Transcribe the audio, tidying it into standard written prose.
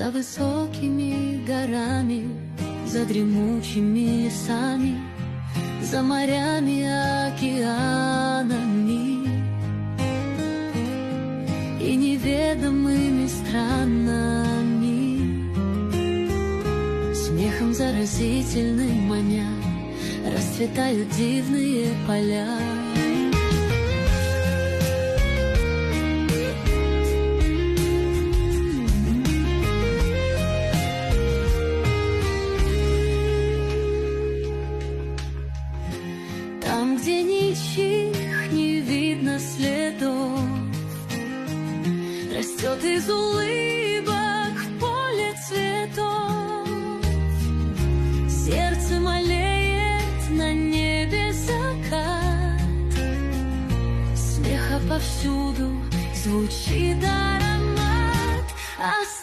За высокими горами, за дремучими лесами, за морями, океанами и неведомыми странами, смехом заразительным маня расцветают дивные поля. Там, где ничьих не видно следов, растет из улыбок поле цветов. Сердце молеет, на небе закат, смеха повсюду звучит аромат.